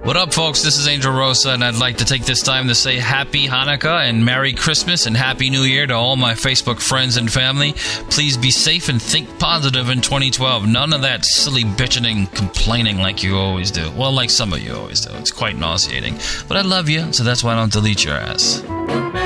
What up, folks? This is Angel Rosa, and I'd like to take this time to say Happy Hanukkah and Merry Christmas and Happy New Year to all my Facebook friends and family. Please be safe and think positive in 2012. None of that silly bitching and complaining like you always do. Well, like some of you always do. It's quite nauseating. But I love you, so that's why I don't delete your ass.